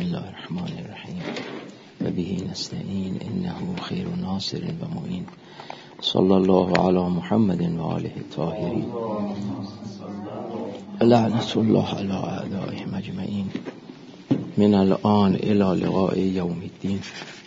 الله الرحمن الرحیم و به نستعین انه خیر ناصر و معین. صلی الله علی محمد و آله الطاهرین لعنت الله علی اعدائهم اجمعین من الان الی لقاء یوم الدین.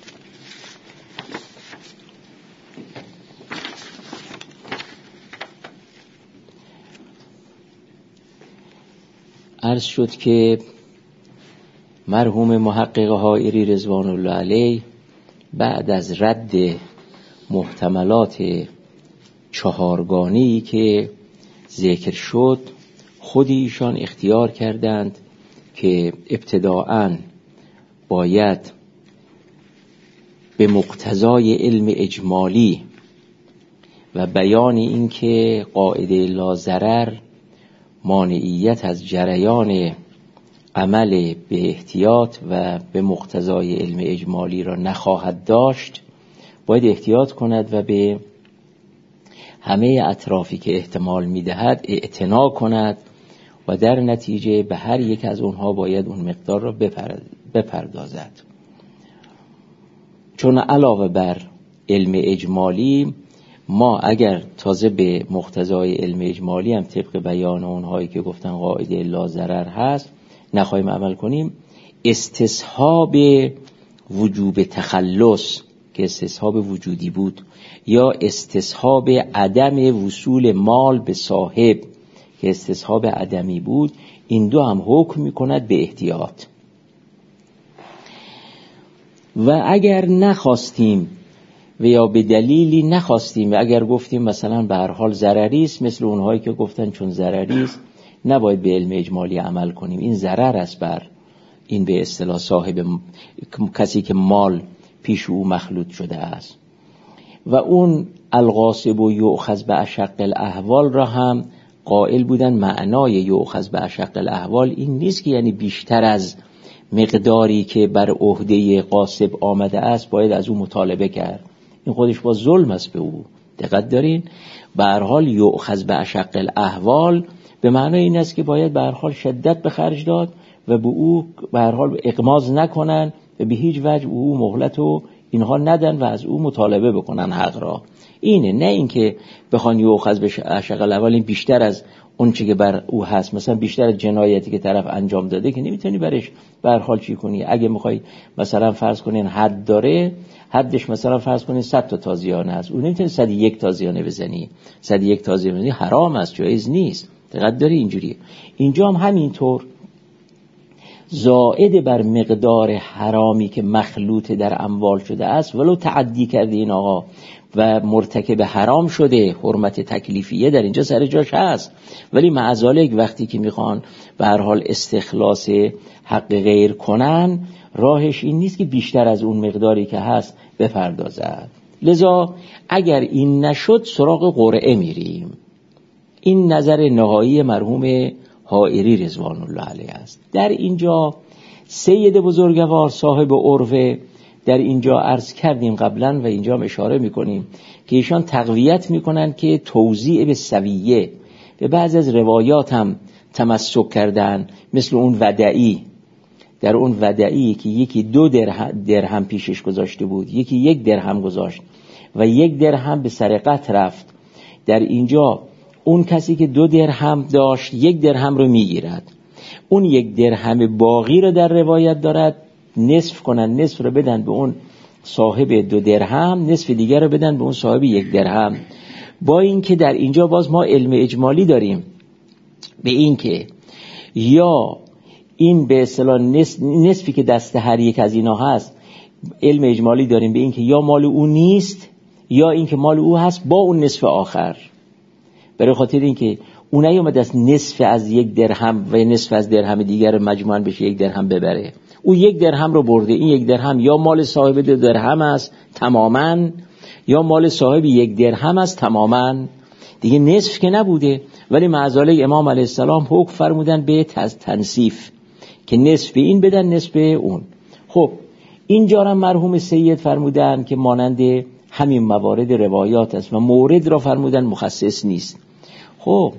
عرض شد که مرحوم محقق حائری رضوان الله علیه بعد از رد محتملات چهارگانه‌ای که ذکر شد، خود ایشان اختیار کردند که ابتداءً باید به مقتضای علم اجمالی و بیان این که قاعده لا ضرر مانعیت از جریان عمل به احتیاط و به مقتضای علم اجمالی را نخواهد داشت، باید احتیاط کند و به همه اطرافی که احتمال میدهد اعتنا کند و در نتیجه به هر یک از اونها باید اون مقدار را بپردازد. چون علاوه بر علم اجمالی ما اگر تازه به مقتضای علم اجمالی هم طبق بیان اونهایی که گفتن قاعده لا ضرر هست نخواهیم عمل کنیم، استصحاب وجوب تخلص که استصحاب وجودی بود یا استصحاب عدم وصول مال به صاحب که استصحاب عدمی بود، این دو هم حکم میکند به احتیاط. و اگر نخواستیم و یا به دلیلی نخواستیم و اگر گفتیم مثلا به هر حال ضرری است، مثل اونهایی که گفتن چون ضرری است نباید به علم اجمالی عمل کنیم، این ضرر است بر این به اصطلاح صاحب کسی که مال پیش او مخلوط شده است. و اون الغاصب و یؤخذ به اشق الاحوال را هم قائل بودن معنای یؤخذ به اشق الاحوال این نیست که یعنی بیشتر از مقداری که بر عهده غاصب آمده است باید از او مطالبه کرد، این خودش با ظلم است به او. دقت دارین؟ به هر حال یؤخذ به اشق الاحوال به معنای این است که باید به هر حال شدت به خرج داد و به او به هر حال اغماض نکنن و به هیچ وجه او مهلت و اینها ندن و از او مطالبه بکنن حق را. اینه، نه اینکه بخوان یؤخذ به اشق الاحوال این بیشتر از اون چیزی که بر او هست، مثلا بیشتر از جنایتی که طرف انجام داده که نمیتونی برش به هر حال چی کنی. اگه میخوای مثلا فرض کنین حد داره، حدش مثلا فرض کنین 100 تا تازیانه است، اون نمیتونی 101 تازیانه بزنی. 101 تازیانه بزنی حرام است، جایز نیست. دقت داری؟ اینجوریه. اینجا هم همینطور زائد بر مقدار حرامی که مخلوط در اموال شده است، ولو تعدی کرده این آقا و مرتکب حرام شده، حرمت تکلیفیه در اینجا سر جاش هست، ولی معذالک وقتی که میخوان به هر حال استخلاص حق غیر کنن، راهش این نیست که بیشتر از اون مقداری که هست بپردازد. لذا اگر این نشد سراغ قرعه میریم. این نظر نهایی مرحوم حائری رضوان الله علیه است. در اینجا سید بزرگوار صاحب عروه در اینجا عرض کردیم قبلا و اینجا هم اشاره میکنیم که ایشان تقویت میکنن که توزیع به سویه به بعض از روایات هم تمسک کردن، مثل اون ودعی. در اون ودعی که یکی 2 درهم پیشش گذاشته بود، یکی 1 درهم گذاشت و 1 درهم به سرقت رفت، در اینجا اون کسی که 2 درهم داشت 1 درهم رو میگیرد، اون 1 درهم باقی رو در روایت دارد نصف کنن، نصف رو بدن به اون صاحب 2 درهم، نصف دیگر رو بدن به اون صاحب 1 درهم. با این که در اینجا باز ما علم اجمالی داریم به این که یا این به اصطلاح نصفی که دست هر یک از اینا هست، علم اجمالی داریم به این که یا مال او نیست یا این که مال او هست با اون نصف آخر، برای خاطر این که اون نیومد از نصف از 1 درهم و نصف از درهم دیگر مجموعاً بشه 1 درهم ببره، او 1 درهم رو برده. این 1 درهم یا مال صاحب 2 درهم است تماماً یا مال صاحب 1 درهم است تماماً، دیگه نصف که نبوده. ولی معذاله امام علیه السلام حکم فرمودن به تنصیف که نصف این بدن نصف اون. خب اینجا هم مرحوم سید فرمودن که مانند همین موارد روایات است و مورد را فرمودن مخصص نیست. خب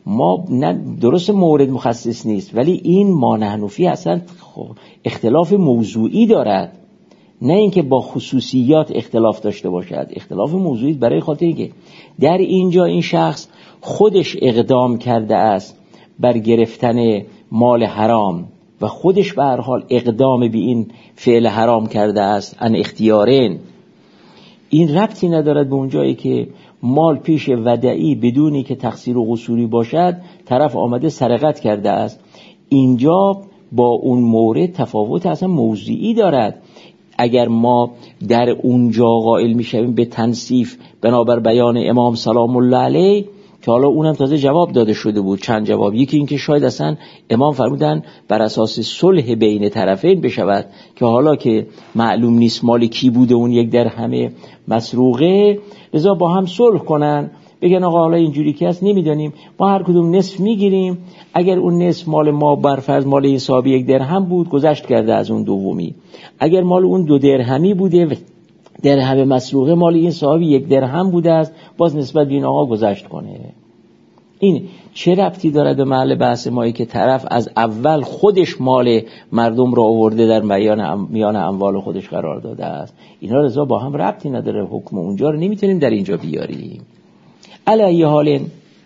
ما نه درست مورد مخصص نیست، ولی این ما نحن فیه اصلا اختلاف موضوعی دارد، نه اینکه با خصوصیات اختلاف داشته باشد. اختلاف موضوعی برای خاطر اینکه در اینجا این شخص خودش اقدام کرده است بر گرفتن مال حرام و خودش به هر حال اقدام به این فعل حرام کرده است ان اختیارین. این ربطی ندارد به اونجایی که مال پیش ودعی بدونی که تقصیر و قصوری باشد طرف آمده سرقت کرده است. اینجا با اون مورد تفاوت اصلا موضوعی دارد. اگر ما در اونجا قائل میشویم به تنصیف بنابر بیان امام سلام الله علیه، که حالا اونم تازه جواب داده شده بود، چند جواب. یکی این که شاید اصلا امام فرمودن بر اساس صلح بین طرفین بشود، که حالا که معلوم نیست مال کی بوده اون 1 درهم مسروقه، لذا با هم صلح کنن، بگن آقا حالا اینجوری که هست نمیدانیم، ما هر کدوم نصف میگیریم، اگر اون نصف مال ما برفرض مال این صاحب 1 درهم بود گذشت کرده از اون دومی، اگر مال اون 2 درهمی بوده درهم مسروقه مال این صاحب 1 درهم بوده است، باز نسبت به این آقا گذشت کنه. این چه ربطی دارد به محل بحث مایی که طرف از اول خودش مال مردم را آورده در میان اموال خودش قرار داده است؟ اینا رضا با هم ربطی نداره، حکم اونجا رو نمیتونیم در اینجا بیاریم. علیه حال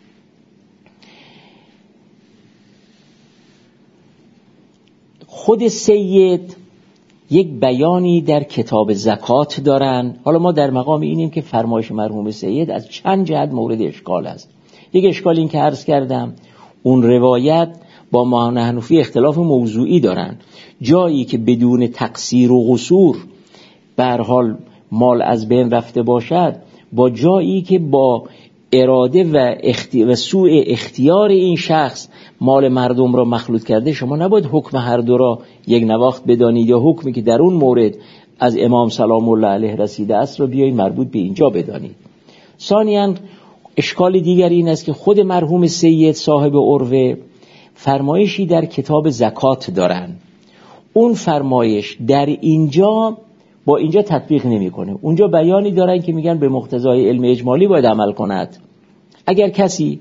خود سید یک بیانی در کتاب زکات دارن. حالا ما در مقام اینیم که فرمایش مرحوم سید از چند جهت مورد اشکال است. یک اشکال این که عرض کردم اون روایت با ما نحن فیه اختلاف موضوعی دارن، جایی که بدون تقصیر و قصور به هر حال مال از بین رفته باشد با جایی که با اراده و سوء اختیار این شخص مال مردم را مخلوط کرده، شما نباید حکم هر دو را یک نواخت بدانید یا حکمی که در اون مورد از امام سلام الله علیه رسیده است را بیایید مربوط به اینجا بدانید. ثانیاً اشکال دیگر این است که خود مرحوم سید صاحب عروه فرمایشی در کتاب زکات دارن، اون فرمایش در اینجا با اینجا تطبیق نمیکنه. اونجا بیانی دارن که میگن به مقتضای علم اجمالی باید عمل کند. اگر کسی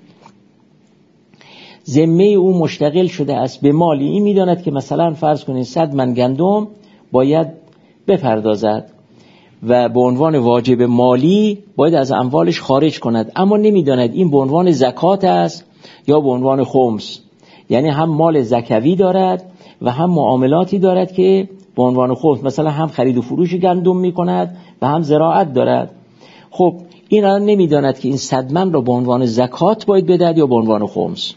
ذمه او مشتغل شده است به مالی، این میداند که مثلا فرض کنید 100 من گندم باید بپردازد و به عنوان واجب مالی باید از اموالش خارج کند، اما نمیداند این به عنوان زکات است یا به عنوان خمس، یعنی هم مال زکوی دارد و هم معاملاتی دارد که به عنوان خمس، مثلا هم خرید و فروش گندم میکند و هم زراعت دارد. خب این الان نمیداند که این 100 من را به عنوان زکات باید بدهد یا به عنوان خمس.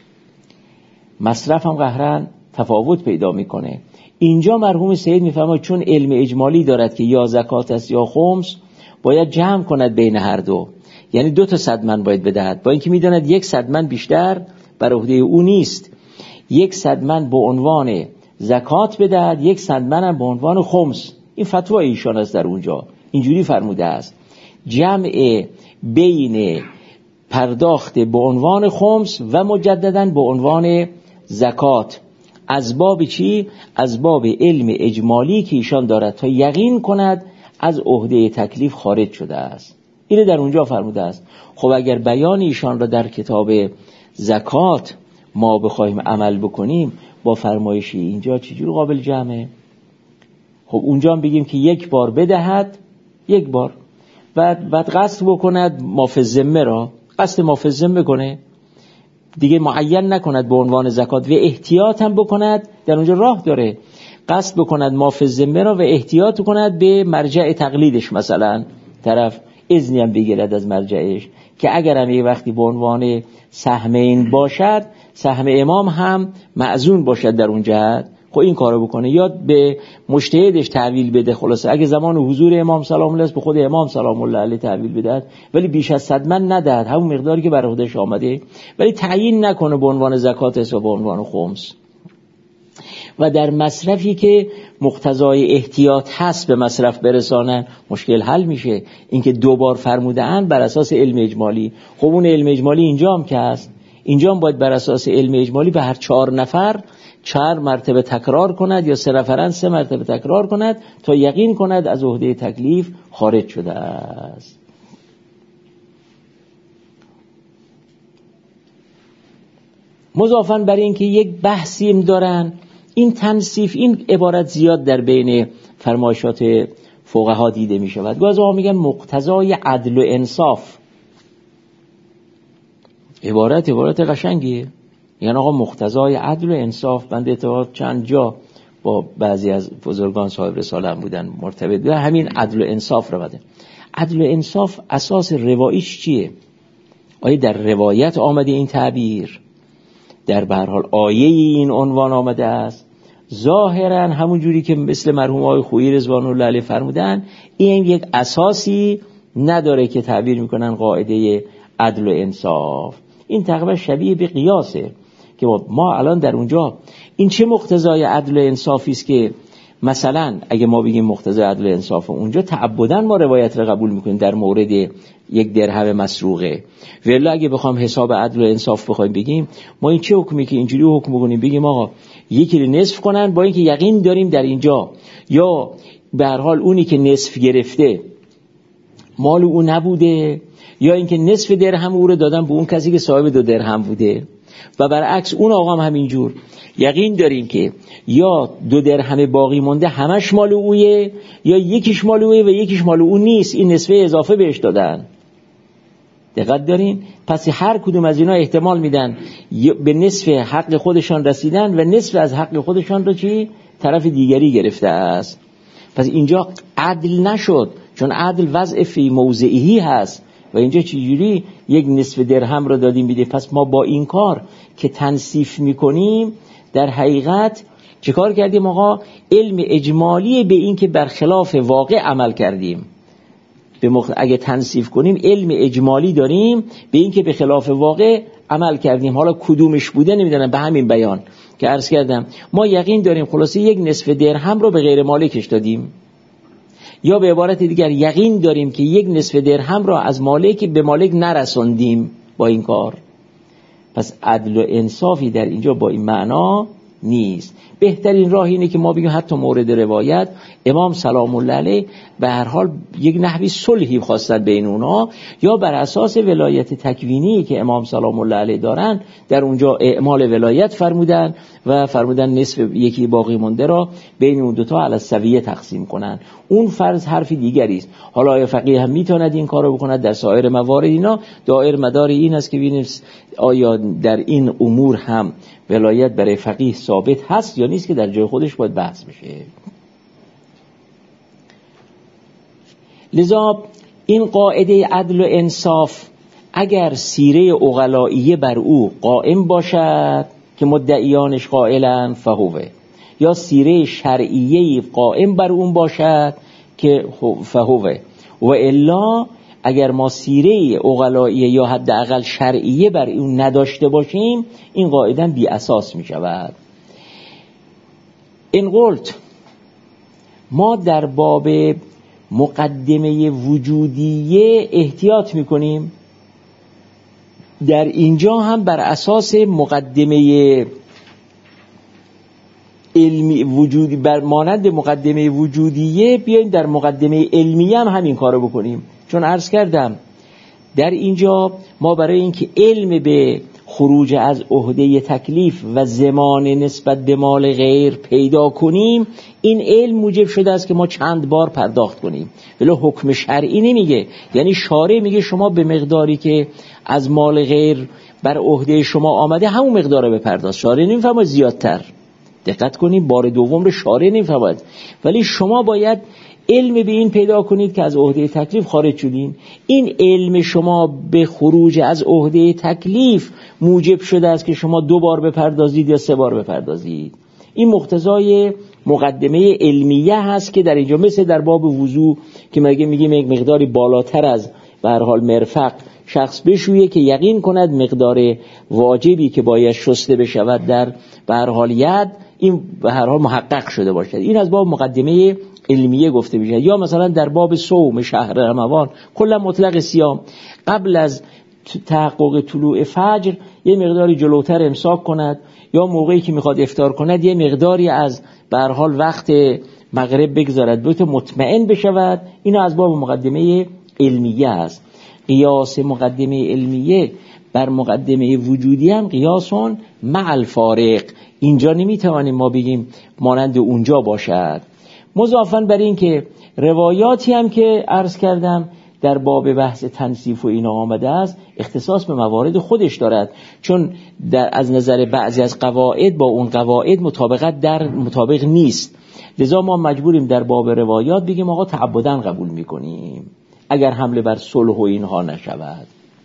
مصرف هم قهرن تفاوت پیدا میکنه. اینجا مرحوم سید میفرماید چون علم اجمالی دارد که یا زکات است یا خمس، باید جمع کند بین هر دو، یعنی 2 تا 100 من باید بدهد، با اینکه میداند 100 من بیشتر بر عهده او نیست، 100 من به عنوان زکات بدهد، 100 من هم به عنوان خمس. این فتوای ایشان است در اونجا، اینجوری فرموده است جمع بین پرداخت به عنوان خمس و مجدداً به عنوان زکات. از باب چی؟ از باب علم اجمالی که ایشان دارد تا یقین کند از عهده تکلیف خارج شده است. اینه در اونجا فرموده است. خب اگر بیان ایشان را در کتاب زکات ما بخوایم عمل بکنیم با فرمایشی اینجا چجور قابل جمعه؟ خب اونجا هم بگیم که 1 بار بدهد، 1 بار بعد قصد بکند مافز ذمه را، قصد مافز ذمه کنه دیگه، معین نکند به عنوان زکات و احتیاط هم بکند. در اونجا راه داره، قصد بکند مافز ذمه را و احتیاط کند به مرجع تقلیدش، مثلا طرف اذنی هم بگیرد از مرجعش که اگر هم یه وقتی به عنوان سهمین باشد، سهم امام هم معزون باشد در اون جهت، خب این کارو بکنه، یا به مجتهدش تحویل بده. خلاصه اگه زمان حضور امام سلام الله است به خود امام سلام الله علیه تحویل بدهد، ولی بیش از 100 من ندهد، همون مقداری که بر عهدهش آمده، ولی تعیین نکنه به عنوان زکات است و به عنوان خمس. و در مصرفی که مقتضای احتیاط هست به مصرف برسانن، مشکل حل میشه. اینکه 2 بار فرموده‌اند بر اساس علم اجمالی، خب اون علم اجمالی اینجا هم که هست، اینجا هم باید بر اساس علم اجمالی به هر 4 نفر 4 مرتبه تکرار کند یا 3 نفرن 3 مرتبه تکرار کند تا یقین کند از عهده تکلیف خارج شده است. مضافاً برای اینکه یک بحثیم دارن، این تنصیف، این عبارت زیاد در بین فرمایشات فقها دیده می شود. بعضی‌ها میگن مقتضای عدل و انصاف. عبارت قشنگیه، یعنی آقا مقتضای عدل و انصاف. بنده اتفاقا چند جا با بعضی از بزرگان صاحب رساله هم بودن مرتبط به همین عدل و انصاف رو بده. عدل و انصاف اساس روایش چیه؟ آیا در روایت آمده این تعبیر؟ در به هر حال آیه این عنوان آمده است؟ ظاهرا همون جوری که مثل مرحوم آقای خویی رضوان الله علیه فرمودن، این یک اساسی نداره که تعبیر میکنن قاعده عدل و انصاف. این تقریبا شبیه به قیاسه که ما الان در اونجا این چه مقتضای عدل و انصافی است که مثلا اگه ما بگیم مقتضای عدل و انصاف، اونجا تعبداً ما روایت رو قبول میکنیم در مورد یک درهم مسروقه. ولی اگه بخوام حساب عدل و انصاف بخوایم بگیم، ما این چه حکمی که اینجوری حکم بکنیم بگیم آقا یکی رو نصف کنن، با اینکه یقین داریم در اینجا یا به هر حال اونی که نصف گرفته مال او نبوده، یا اینکه نصف درهم او رو دادن به اون کسی که صاحب 2 درهم بوده، و برعکس اون آقا هم همینجور یقین داریم که یا 2 درهم باقی مونده همش مال اویه، یا یکیش مال اویه و یکیش مال او نیست، این نصفه اضافه بهش دادن. دقت دارین؟ پس هر کدوم از اینا احتمال میدن به نصف حق خودشان رسیدن و نصف از حق خودشان رو چی؟ طرف دیگری گرفته است. پس اینجا عدل نشد، چون عدل وضع فی موضعی هست و اینجا چجوری یک نصف درهم رو دادیم بیده. پس ما با این کار که تنصیف میکنیم در حقیقت چه کار کردیم آقا؟ علم اجمالی به این که برخلاف واقع عمل کردیم. اگه تنصیف کنیم علم اجمالی داریم به این که به خلاف واقع عمل کردیم. حالا کدومش بوده نمیدونم، به همین بیان که عرض کردم ما یقین داریم خلاصه یک نصف درهم رو به غیر مالکش دادیم، یا به عبارت دیگر یقین داریم که یک نصف درهم را از مالک به مالک نرسوندیم با این کار. پس عدل و انصافی در اینجا با این معنا نیست. بهترین راه اینه که ما بگیم حتی مورد روایت امام سلام الله علیه به هر حال یک نحوی صلحی خواستن بین اونها، یا بر اساس ولایت تکوینی که امام سلام الله علیه دارن در اونجا اعمال ولایت فرمودن و فرمودن نصف یکی باقی مونده را بین اون دوتا علی السویه تقسیم کنن. اون فرض حرفی دیگری است. حالا آیا فقیه هم میتواند این کارو بکند در سایر موارد؟ اینا دایر مدار این است که ببینیم آیا در این امور هم ولایت برای فقیه ثابت هست یا نیست، که در جای خودش باید بحث بشه. لذا این قاعده عدل و انصاف اگر سیره عقلائیه بر او قائم باشد که مدعیانش قائلن فهوه، یا سیره شرعیه قائم بر اون باشد که فهوه، و الا اگر ما سیره عقلائیه یا حداقل شرعیه بر اون نداشته باشیم این قاعده بی اساس می شود. این قلت ما در باب مقدمه وجودیه احتیاط می کنیم. در اینجا هم بر اساس مقدمه علمی وجودی، بر مانند مقدمه وجودیه بیایم در مقدمه علمیه هم همین کارو بکنیم. چون عرض کردم در اینجا ما برای اینکه علم به خروج از عهده تکلیف و زمان نسبت به مال غیر پیدا کنیم، این علم موجب شده است که ما چند بار پرداخت کنیم. ولی حکم شرعی نمیگه، یعنی شارع میگه شما به مقداری که از مال غیر بر عهده شما آمده همون مقدار رو بپرداز. شارع نمیفرماید زیادتر. دقت کنید، بار دوم رو شارع نمیفرماید، ولی شما باید علم به این پیدا کنید که از عهده تکلیف خارج شدین. این علم شما به خروج از عهده تکلیف موجب شده است که شما 2 بار بپردازید یا 3 بار بپردازید. این مقتضای مقدمه علمیه هست که در اینجا مثل در باب وضو که میگیم یک مقداری بالاتر از به هر حال مرفق شخص بشویه که یقین کند مقدار واجبی که باید شسته بشود در به هر حال ید این به هر حال محقق شده باشد. این از باب مقدمه علمیه گفته میشه. یا مثلا در باب صوم شهر رمضان کلا مطلق صیام قبل از تحقق طلوع فجر یه مقداری جلوتر امساک کند، یا موقعی که میخواد افطار کند یه مقداری از به هر حال وقت مغرب بگذارد بوت مطمئن بشود. اینا از باب مقدمه علمیه است. قیاس مقدمه علمیه بر مقدمه وجودی هم قیاسون مع الفارق، اینجا نمیتوانیم ما بگیم مانند اونجا باشد. مضافاً بر این که روایاتی هم که عرض کردم در باب بحث تنصیف و اینا آمده است اختصاص به موارد خودش دارد، چون از نظر بعضی از قواعد با اون قواعد مطابق نیست، لذا ما مجبوریم در باب روایات بگیم آقا تعبداً قبول میکنیم اگر حمله بر صلح و اینها نشود.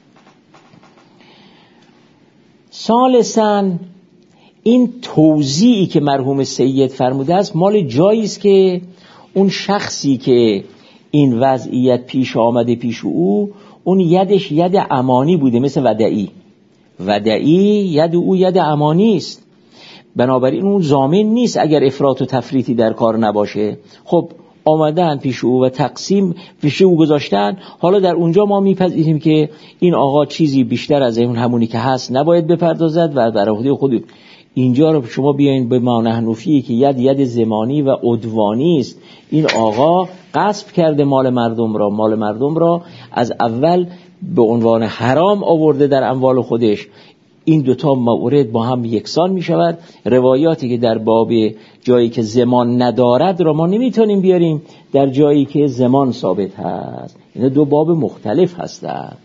ثالثاً این توزیعی که مرحوم سید فرموده است مال جایی است که اون شخصی که این وضعیت پیش آمده پیش او، اون یدش ید امانی بوده، مثل ودعی ید او ید امانی است، بنابراین اون ضامن نیست اگر افراط و تفریطی در کار نباشه. خب آمدن پیش او و تقسیم پیش او گذاشتن، حالا در اونجا ما میپذیریم که این آقا چیزی بیشتر از اون همونی که هست نباید بپردازد و بر عهده خود. اینجا رو شما بیاین به معنی حنفی که ید زمانی و عدوانی است، این آقا غصب کرده مال مردم را از اول به عنوان حرام آورده در اموال خودش. این دوتا مورد با هم یکسان می شود. روایاتی که در باب جایی که زمان ندارد را ما نمیتونیم بیاریم در جایی که زمان ثابت هست، این دو باب مختلف هستند.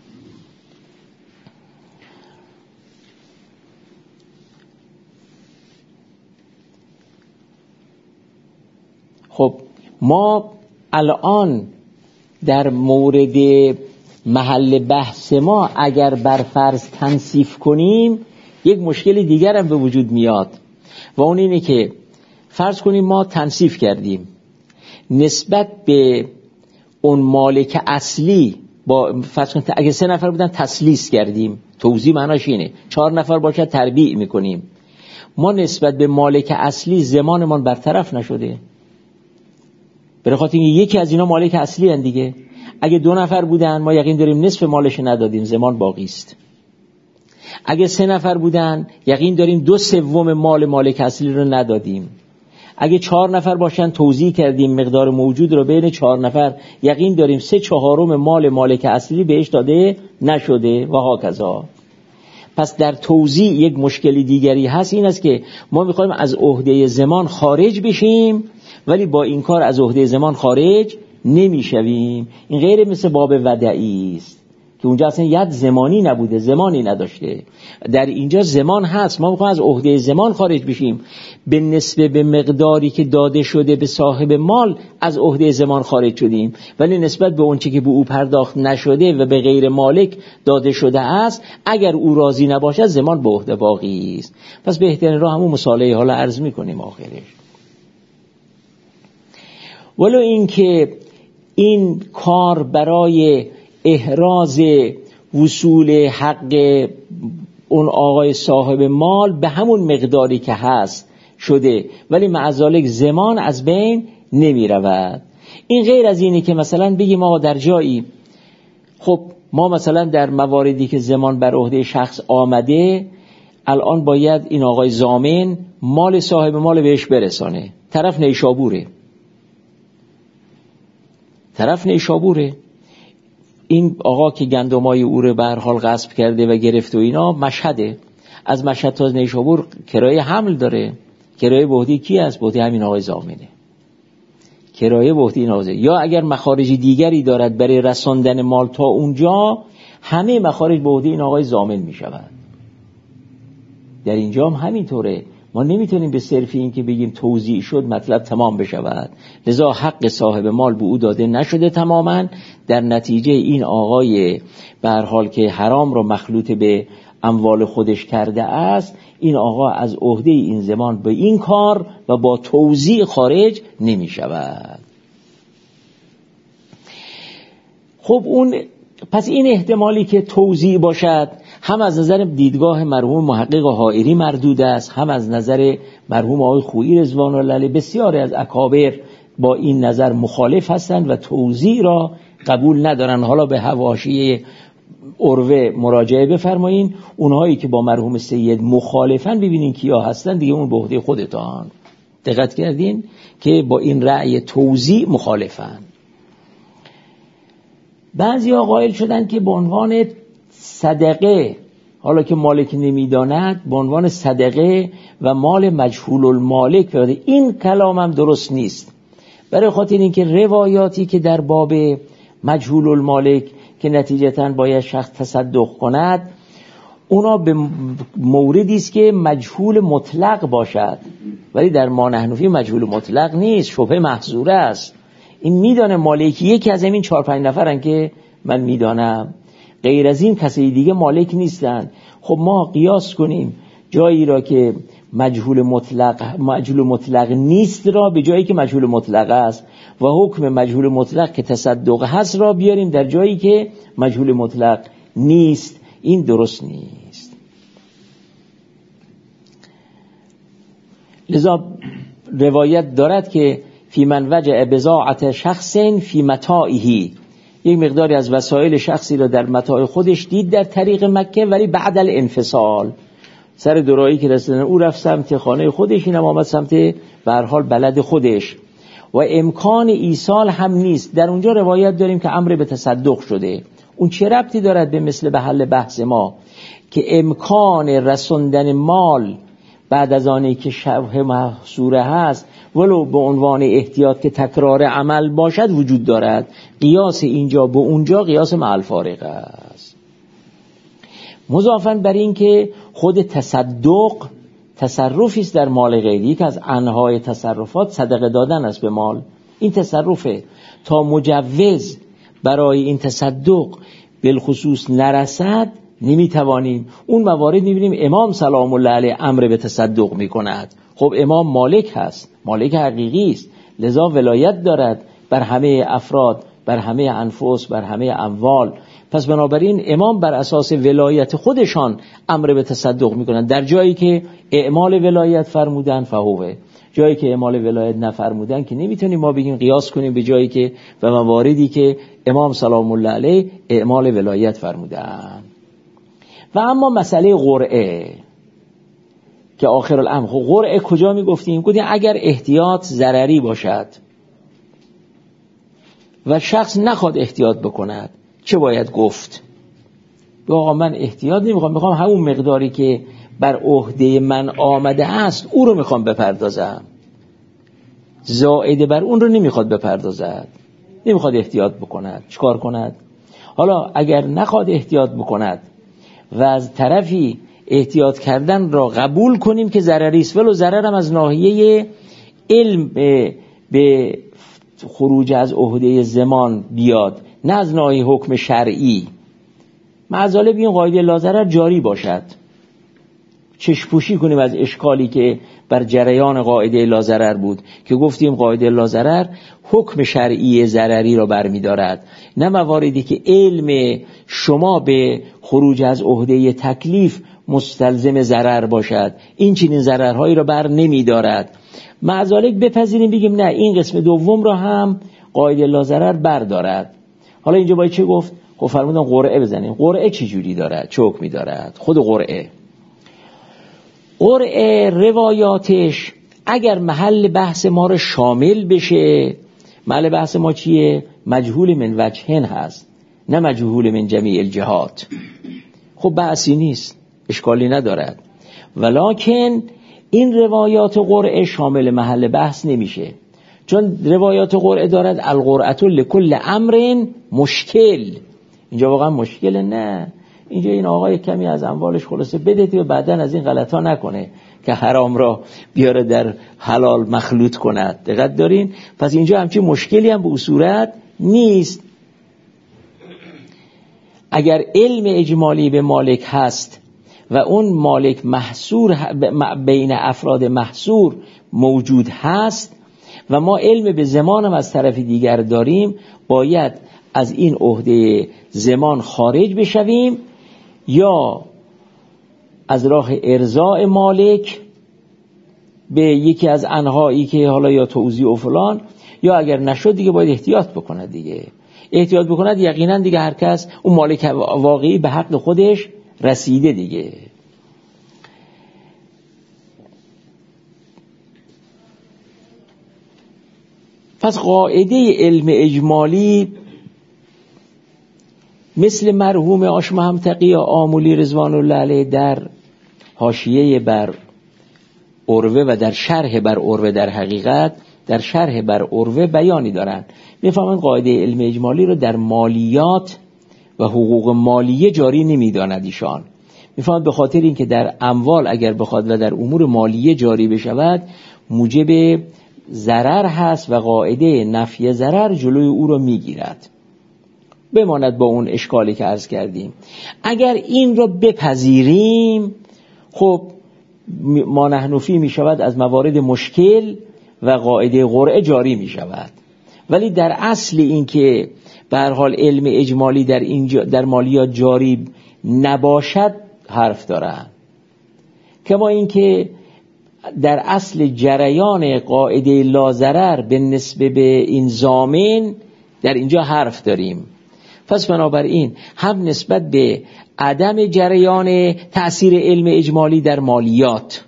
خب ما الان در مورد محل بحث ما اگر بر فرض تنصیف کنیم یک مشکل دیگر هم به وجود میاد و اون اینه که فرض کنیم ما تنصیف کردیم نسبت به اون مالک اصلی، با فرض کنیم اگه 3 نفر بودن تسلیس کردیم، توزیع معناش اینه 4 نفر باشد تربیع میکنیم، ما نسبت به مالک اصلی زمانمان برطرف نشده، برای خاطر اینکه یکی از اینا مالک اصلی هن دیگه. اگه 2 نفر بودن ما یقین داریم نصف مالش ندادیم، زمان باقی است. اگه 3 نفر بودن یقین داریم 2/3 مال مالک اصلی رو ندادیم. اگه 4 نفر باشن توزیع کردیم مقدار موجود رو بین 4 نفر، یقین داریم 3/4 مال مالک اصلی بهش داده نشده و هاکذا. پس در توزیع یک مشکلی دیگری هست، این است که ما میخوایم از عهده زمان خارج بشیم ولی با این کار از عهده زمان خارج نمیشویم. این غیر مثل باب ودعی است که اونجا اصلا ید زمانی نبوده، زمانی نداشته. در اینجا زمان هست، ما میخوایم از عهده زمان خارج بشیم، به نسبه به مقداری که داده شده به صاحب مال از عهده زمان خارج شدیم، ولی نسبت به اون چیزی که به او پرداخت نشده و به غیر مالک داده شده است اگر او راضی نباشد زمان به عهده باقی است. پس بهترین راه همون مصالحه حالا عرض میکنیم آخرش. ولو این که این کار برای احراز وصول حق اون آقای صاحب مال به همون مقداری که هست شده ولی معذالک زمان از بین نمی رود. این غیر از اینه که مثلا بگیم آقا در جایی، خب ما مثلا در مواردی که زمان بر عهده شخص آمده الان باید این آقای ضامن مال صاحب مال بهش برسانه، طرف نیشابوره، این آقا که گندمای او رو به هر حال غصب کرده و گرفت و اینا مشهده، از مشهد تا نیشابور کرایه حمل داره، کرایه بهدی کی است؟ بهدی همین آقای ضامنه، کرایه بهدی نازه. یا اگر مخارج دیگری دارد برای رساندن مال تا اونجا، همه مخارج بهدی این آقای ضامن می شود. در اینجا هم همینطوره، ما نمیتونیم به صرف این که بگیم توزیع شد مطلب تمام بشود، لذا حق صاحب مال به او داده نشده تماما، در نتیجه این آقای به هر حال که حرام را مخلوط به اموال خودش کرده است، این آقا از عهده این زمان به این کار و با توزیع خارج نمی شود. خب پس این احتمالی که توزیع باشد هم از نظر دیدگاه مرحوم محقق حائری مردود است، هم از نظر مرحوم آقای خویی رضوان الله علیه. بسیاری از اکابر با این نظر مخالف هستند و توزیع را قبول ندارن. حالا به حواشی عروه مراجعه بفرمایین، اونهایی که با مرحوم سید مخالفن ببینین کیا هستن دیگه، اون به عهده خودتان. دقت کردین که با این رأی توزیع مخالفن. بعضی ها قائل شدن که به عنوان صدقه حالا که مالک نمیداند به عنوان صدقه و مال مجهول المالک بده. این کلام هم درست نیست، برای خاطر اینکه روایاتی که در باب مجهول المالک که نتیجتاً باید شخص تصدق کند، اونا به موردی است که مجهول مطلق باشد، ولی در ما نحنفی مجهول مطلق نیست، شبهه محظوره است. این میدانه مالکی یکی از همین 4-5 نفرن که من میدانم، غیر از این کسی دیگه مالک نیستن. خب ما قیاس کنیم جایی را که مجهول مطلق نیست را به جایی که مجهول مطلق است، و حکم مجهول مطلق که تصدق هست را بیاریم در جایی که مجهول مطلق نیست. این درست نیست. لذا روایت دارد که فی من وجع بضاعت شخص فی متاعه، یک مقداری از وسایل شخصی را در متاع خودش دید در طریق مکه، ولی بعد الانفصال سر دورایی که رسیدن او رفت سمت خانه خودش، اینم آمد سمت به هر حال بلد خودش، و امکان ایصال هم نیست. در اونجا روایت داریم که امر به تصدق شده. اون چه ربطی دارد به مثل به حل بحث ما که امکان رسوندن مال بعد از آنی که شبه محصوره هست ولو به عنوان احتیاط که تکرار عمل باشد وجود دارد؟ قیاس اینجا به اونجا قیاس مع الفارق است. مضافاً بر این که خود تصدق تصرفی است در مال غیری، که از انواع تصرفات صدقه دادن است به مال. این تصرفه تا مجوز برای این تصدق بالخصوص نرسد نمیتوانیم. اون موارد میبینیم امام سلام الله علیه امر به تصدق میکند. خب امام مالک هست، مالک حقیقی است، لذا ولایت دارد بر همه افراد، بر همه انفس، بر همه اموال. پس بنابراین امام بر اساس ولایت خودشان امر به تصدق میکنند. در جایی که اعمال ولایت فرمودن فهوه، جایی که اعمال ولایت نفرمودن که نمیتونیم ما بگیم قیاس کنیم به جایی که و مواردی که امام سلام الله علیه اعمال ولایت فرمودن. و اما مسئله قرعه که آخر الامر، قرعه کجا میگفتیم؟ گفتیم اگر احتیاط ضرری باشد و شخص نخواد احتیاط بکند چه باید گفت؟ آقا من احتیاط نمیخوام، میخوام همون مقداری که بر عهده من آمده است او رو میخوام بپردازم، زائد بر اون رو نمیخواد بپردازد، نمیخواد احتیاط بکند. چیکار کند؟ حالا اگر نخواد احتیاط بکند و از طرفی احتیاط کردن را قبول کنیم که ضرری است، ولو ضرر هم از ناحیه علم به خروج از عهده زمان بیاد، نه از ناحیه حکم شرعی، معذاله بیان قاعده لا ضرر جاری باشد، چشپوشی کنیم از اشکالی که بر جریان قاعده لا ضرر بود که گفتیم قاعده لا ضرر حکم شرعی ضرری را برمی‌دارد، نه مواردی که علم شما به خروج از عهده تکلیف مستلزم ضرر باشد، این چنین ضررهایی را بر نمی‌دارد. معذالک بپذیریم بگیم نه این قسم دوم را هم قاعده لا ضرر بردارد. حالا اینجا باید چه گفت؟ خب فرمودن قرعه بزنیم. قرعه چه جوری دارد؟ چه حکمی دارد؟ خود قرعه روایاتش اگر محل بحث ما رو شامل بشه، محل بحث ما چیه؟ مجهول من وجهن هست، نه مجهول من جمیع الجهات. خب بحثی نیست، اشکالی ندارد، ولکن این روایات قرعه شامل محل بحث نمیشه، چون روایات قرعه دارد القرعه لکل امر مشکل. اینجا واقعا مشکل نه، اینجا این آقای کمی از اموالش خلاصه بدهید و بعدن از این غلطا نکنه که حرام را بیاره در حلال مخلوط کند. دقت دارین؟ پس اینجا همچین مشکلی هم به اون صورت نیست. اگر علم اجمالی به مالک هست و اون مالک محصور بین افراد محصور موجود هست و ما علم به زمان هم از طرف دیگر داریم، باید از این عهده زمان خارج بشویم، یا از راه ارضاء مالک به یکی از انهایی که حالا یا توزیع و فلان، یا اگر نشد دیگه باید احتیاط بکند. دیگه احتیاط بکند یقینا دیگه هر کس اون مالک واقعی به حق خودش رسیده دیگه. پس قاعده علم اجمالی مثل مرحوم آشم تقی آمولی رضوان الله علیه در حاشیه بر عروه و در شرح بر عروه، در حقیقت در شرح بر عروه بیانی دارن، میفهمن قاعده علم اجمالی رو در مالیات و حقوق مالیه جاری نمیداند ایشان. میفهمن به خاطر اینکه در اموال اگر بخواد و در امور مالیه جاری بشود موجب ضرر هست و قاعده نفی ضرر جلوی او رو میگیرد. بماند با اون اشکالی که عرض کردیم. اگر این رو بپذیریم خب مانحنفی می شود از موارد مشکل و قاعده قرعه جاری می شود. ولی در اصل این که به هر حال علم اجمالی در مالیات جاری نباشد حرف دارن. کما این که در اصل جریان قاعده لاضرر به نسبه به این ضامن در اینجا حرف داریم. پس بنابراین هم نسبت به عدم جریان تأثیر علم اجمالی در مالیات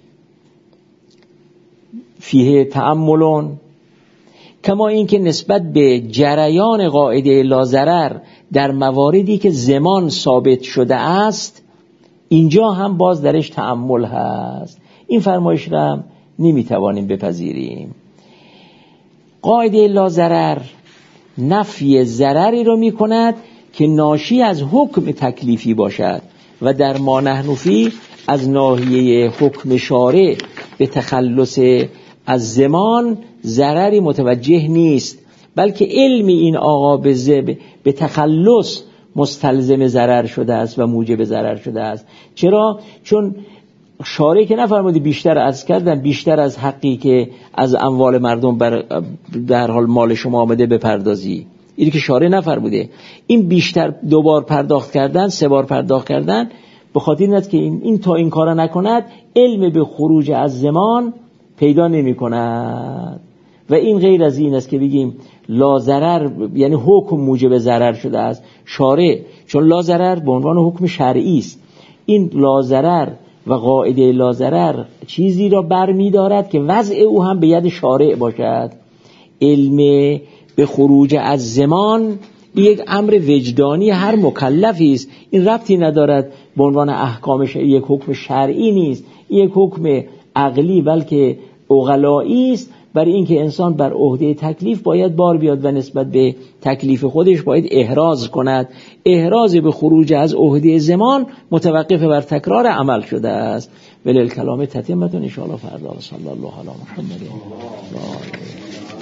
فیه تأملون، کما این که نسبت به جریان قاعده لاضرر در مواردی که زمان ثابت شده است اینجا هم باز درش تأمل هست. این فرمایش را هم نمیتوانیم بپذیریم. قاعده لاضرر نفی ضرری رو میکند که ناشی از حکم تکلیفی باشد و در مانحنفی از ناحیه حکم شارع به تخلص از زمان ضرری متوجه نیست، بلکه علم این آقا به تخلص مستلزم ضرر شده است و موجب ضرر شده است. چرا؟ چون شارع که نفرموده بیشتر از کردن بیشتر از حقی که از اموال مردم در حال مال شما آمده بپردازی، اینی که شارع نفرموده. این بیشتر دوبار پرداخت کردن، سه بار پرداخت کردن به خاطر این است که این تا این کارا نکند علم به خروج از زمان پیدا نمی کند. و این غیر از این است که بگیم لا ضرر یعنی حکم موجب ضرر شده است. شارع چون لا ضرر به عنوان حکم شرعی است، این لا ضرر و قاعده لا ضرر چیزی را برمی دارد که وضع او هم به ید شارع باشد. علم به خروج از زمان یک امر وجدانی هر مکلفی است. این ربطی ندارد به عنوان احکامش، یک حکم شرعی نیست، یک حکم عقلی بلکه عقلایی است، برای اینکه انسان بر عهده تکلیف باید بار بیاد و نسبت به تکلیف خودش باید احراز کند. احراز به خروج از عهده زمان متوقف بر تکرار عمل شده است. ولی الکلام تتمتون ان شاء الله فردا. صلی الله علی محمد.